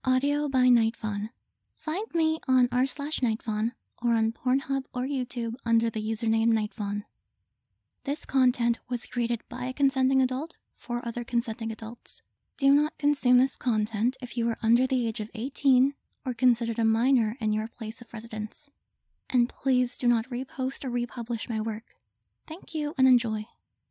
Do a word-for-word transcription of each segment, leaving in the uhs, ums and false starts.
Audio by Nightfawn. Find me on r slash Nightfawn or on Pornhub or YouTube under the username Nightfawn. This content was created by a consenting adult for other consenting adults. Do not consume this content if you are under the age of eighteen or considered a minor in your place of residence. And please do not repost or republish my work. Thank you and enjoy.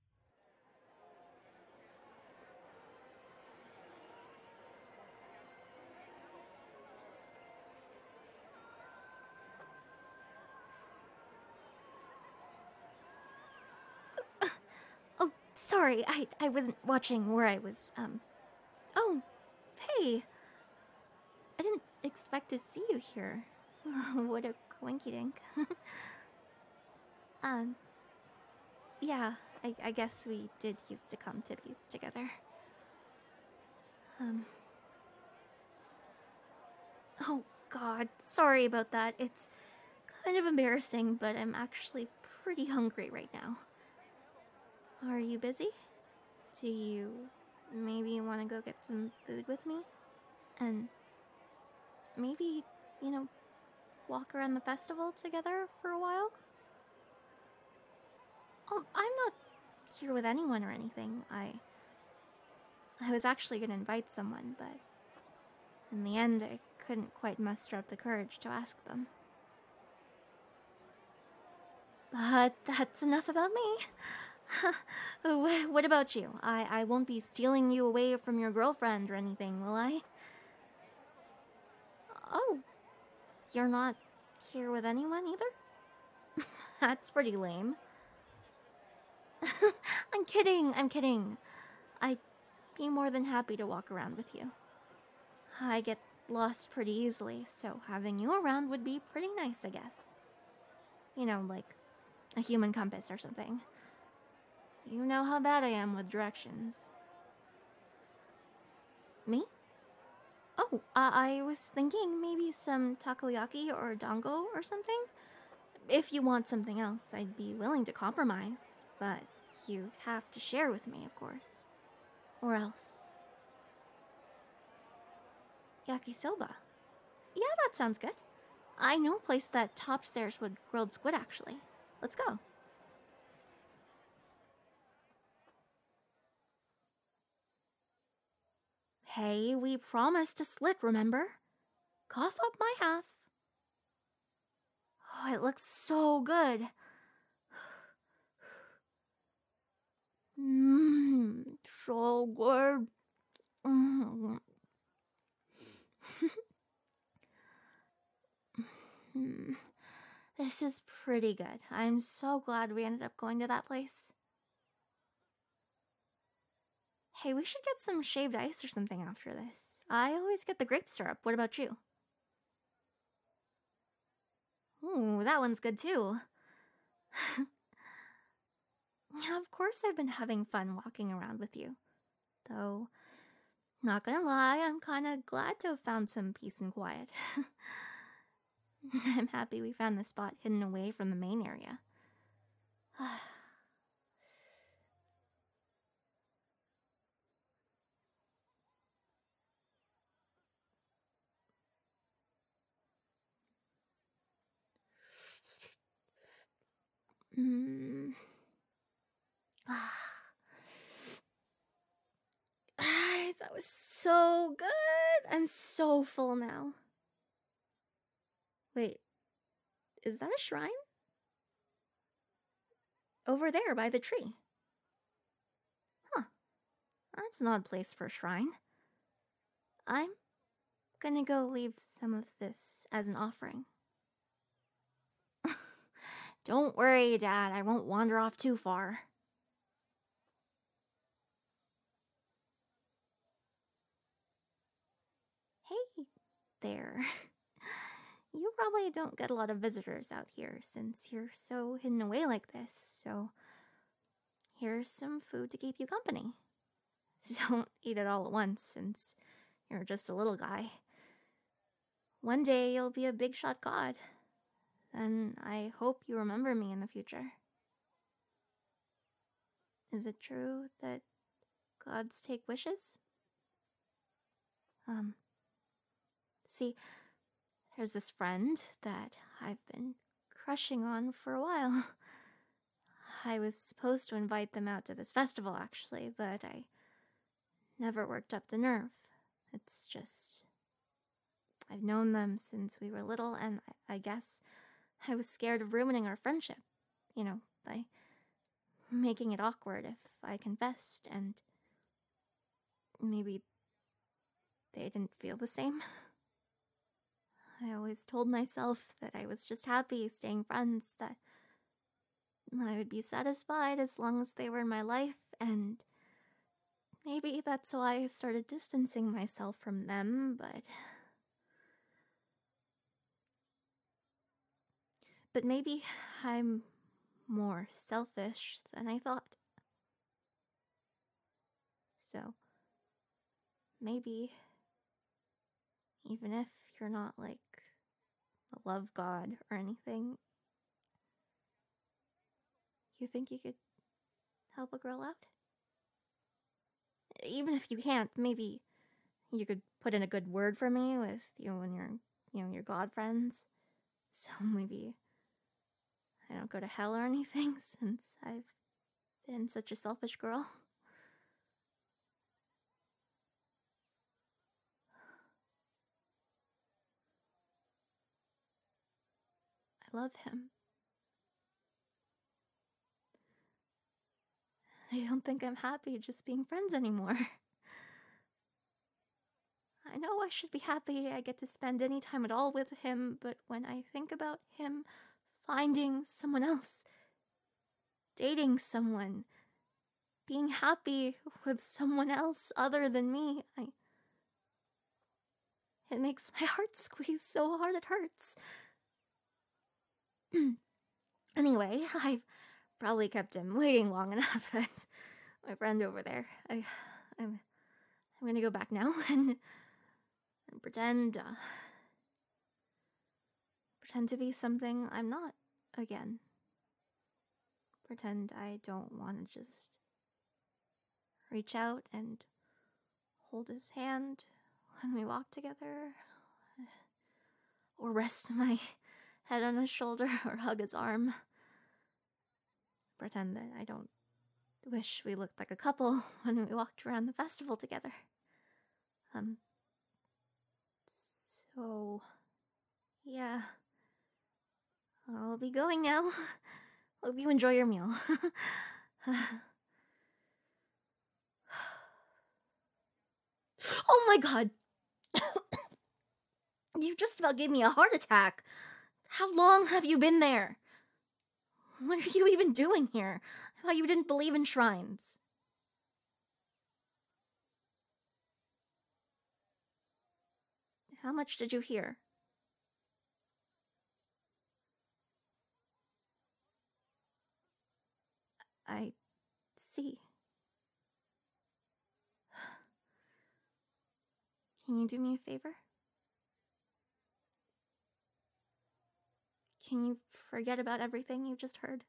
Oh, sorry, I, I wasn't watching where I was, um... Oh, hey. I didn't expect to see you here. What a coinky-dink. um... Yeah, I, I guess we did used to come to these together. Um... Oh, God, sorry about that. It's kind of embarrassing, but I'm actually pretty hungry right now. Are you busy? Do you maybe want to go get some food with me? And maybe, you know, walk around the festival together for a while? Oh, I'm not here with anyone or anything. I... I was actually going to invite someone, but in the end I couldn't quite muster up the courage to ask them. But that's enough about me. What about you? I, I won't be stealing you away from your girlfriend or anything, will I? Oh, you're not here with anyone either? That's pretty lame. I'm kidding, I'm kidding. I'd be more than happy to walk around with you. I get lost pretty easily, so having you around would be pretty nice, I guess. You know, like a human compass or something. You know how bad I am with directions. Me? Oh, uh, I was thinking maybe some takoyaki or dango or something. If you want something else, I'd be willing to compromise, but you'd have to share with me, of course. Or else. Yakisoba. Yeah, that sounds good. I know a place that tops theirs with grilled squid, actually. Let's go. Hey, we promised to split, remember? Cough up my half. Oh, it looks so good. Mmm, so good. Mm. This is pretty good. I'm so glad we ended up going to that place. Hey, we should get some shaved ice or something after this. I always get the grape syrup. What about you? Ooh, that one's good too. Yeah, of course I've been having fun walking around with you. Though, not gonna lie, I'm kinda glad to have found some peace and quiet. I'm happy we found this spot hidden away from the main area. Mm. That was so good. I'm so full now. Wait, is that a shrine? Over there by the tree. Huh. That's an odd place for a shrine. I'm gonna go leave some of this as an offering. Don't worry, Dad. I won't wander off too far. Hey there. You probably don't get a lot of visitors out here since you're so hidden away like this, so here's some food to keep you company. Don't eat it all at once since you're just a little guy. One day you'll be a big shot god. Then I hope you remember me in the future. Is it true that gods take wishes? Um, See, there's this friend that I've been crushing on for a while. I was supposed to invite them out to this festival, actually, but I never worked up the nerve. It's just... I've known them since we were little, and I, I guess I was scared of ruining our friendship, you know, by making it awkward if I confessed, and maybe they didn't feel the same. I always told myself that I was just happy staying friends, that I would be satisfied as long as they were in my life, and maybe that's why I started distancing myself from them, but... But maybe I'm more selfish than I thought. So, maybe, even if you're not like a love god or anything, you think you could help a girl out? Even if you can't, maybe you could put in a good word for me with you and your, you know, your god friends. So maybe I don't go to hell or anything, since I've been such a selfish girl. I love him. I don't think I'm happy just being friends anymore. I know I should be happy I get to spend any time at all with him, but when I think about him finding someone else, dating someone, being happy with someone else other than me, I... It makes my heart squeeze so hard it hurts. Anyway, I've probably kept him waiting long enough. That's my friend over there. I, I'm, I'm gonna go back now and, and pretend, uh, pretend to be something I'm not again. Pretend I don't want to just reach out and hold his hand when we walk together, or rest my head on his shoulder, or hug his arm. Pretend that I don't wish we looked like a couple when we walked around the festival together. Um, so, yeah. I'll be going now. Hope you enjoy your meal. Oh my god! You just about gave me a heart attack. How long have you been there? What are you even doing here? I thought you didn't believe in shrines. How much did you hear? I see. Can you do me a favor? Can you forget about everything you just heard?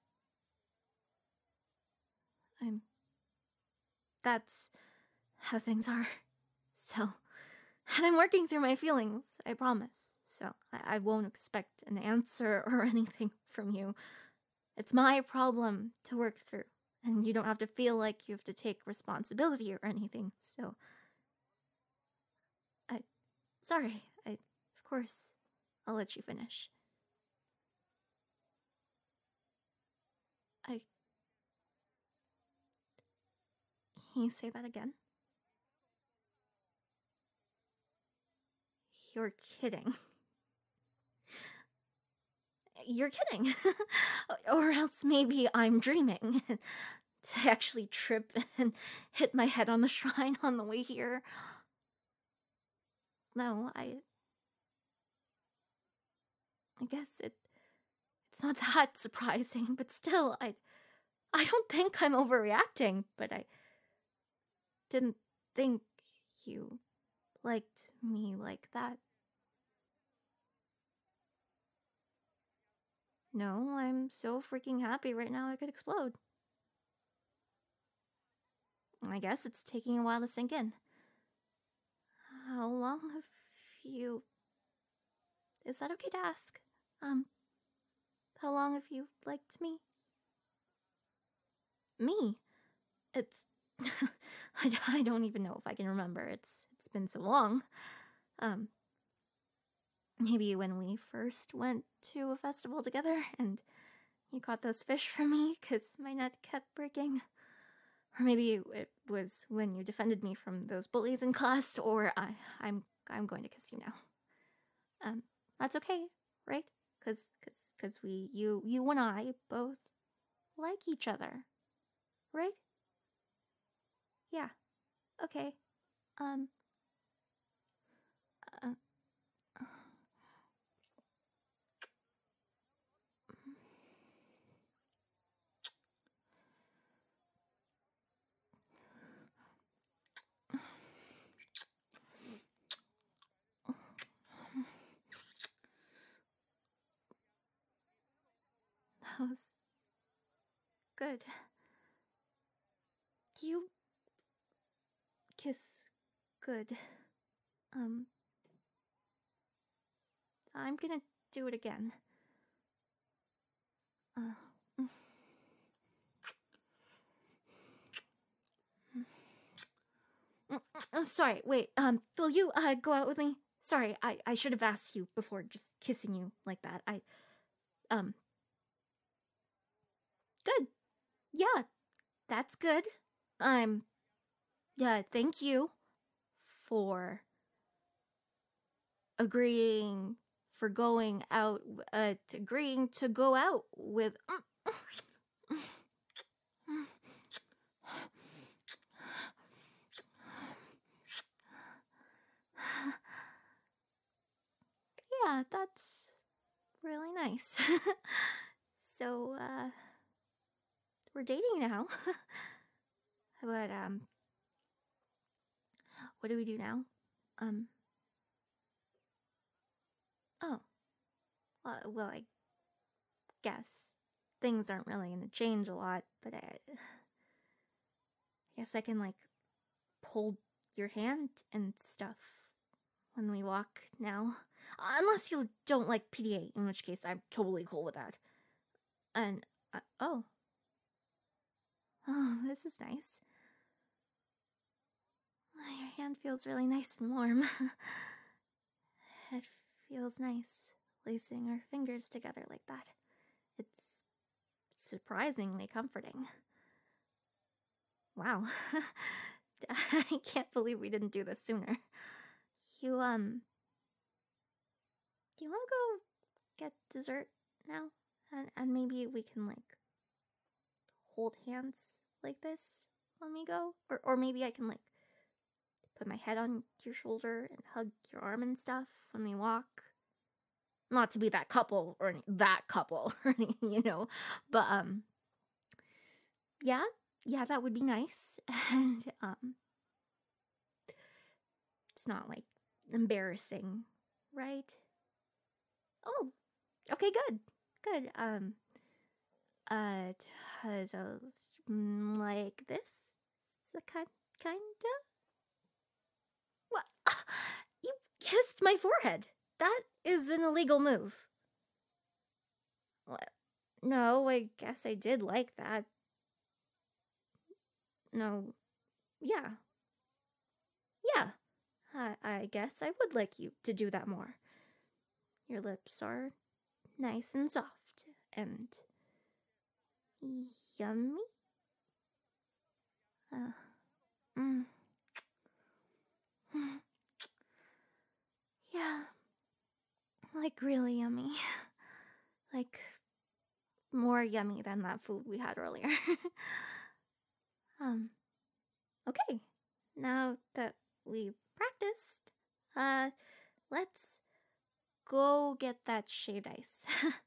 I'm... That's how things are. So, and I'm working through my feelings, I promise. So, I, I won't expect an answer or anything from you. It's my problem to work through, and you don't have to feel like you have to take responsibility or anything, so... I... Sorry, I... Of course, I'll let you finish. I... Can you say that again? You're kidding. You're kidding. Or else maybe I'm dreaming. To actually trip and hit my head on the shrine on the way here. No, I... I guess it... It's not that surprising, but still, I... I don't think I'm overreacting, but I... didn't think you liked me like that. No, I'm so freaking happy right now I could explode. I guess it's taking a while to sink in. How long have you is that okay to ask? Um, how long have you liked me? Me? It's... I, I don't even know if I can remember. It's It's been so long. Um, maybe when we first went to a festival together and you caught those fish for me because my net kept breaking. Or maybe it was when you defended me from those bullies in class, or I, I'm, I'm going to kiss you now. Um, that's okay, right? Cause, cause, cause we, you, you and I both like each other, right? Yeah. Okay. Um. Uh, that was good. You kiss good. Um. I'm gonna do it again. Uh. Uh, sorry, wait, um, will you, uh, go out with me? Sorry, I, I should have asked you before just kissing you like that. I, um, good. Yeah, that's good. Um, yeah, thank you for agreeing, for going out, uh, agreeing to go out with, yeah, that's really nice. So, uh, we're dating now. But, um, what do we do now? Um, oh, uh, well, I guess things aren't really gonna change a lot, but I, I guess I can, like, hold your hand and stuff when we walk now. Unless you don't like P D A, in which case I'm totally cool with that. And, uh, oh. Oh, this is nice. Your hand feels really nice and warm. It feels nice placing our fingers together like that. It's surprisingly comforting. Wow. I can't believe we didn't do this sooner. You, um... Do you want to go get dessert now? And, and maybe we can, like, hold hands like this when we go? Or, or maybe I can, like, put my head on your shoulder and hug your arm and stuff when we walk. Not to be that couple, or any, that couple, or any, you know. But, um... yeah, yeah, that would be nice. And, um... it's not, like, embarrassing, right? Oh, okay, good, good. Um, uh, t- mm, like this, so kind, kinda. What? You kissed my forehead. That is an illegal move. Well, no, I guess I did like that. No, yeah, yeah. I, I guess I would like you to do that more. Your lips are nice and soft and yummy. Uh, mm. Yeah, like really yummy. Like more yummy than that food we had earlier. um, okay, now that we've practiced, uh, let's go get that shaved ice.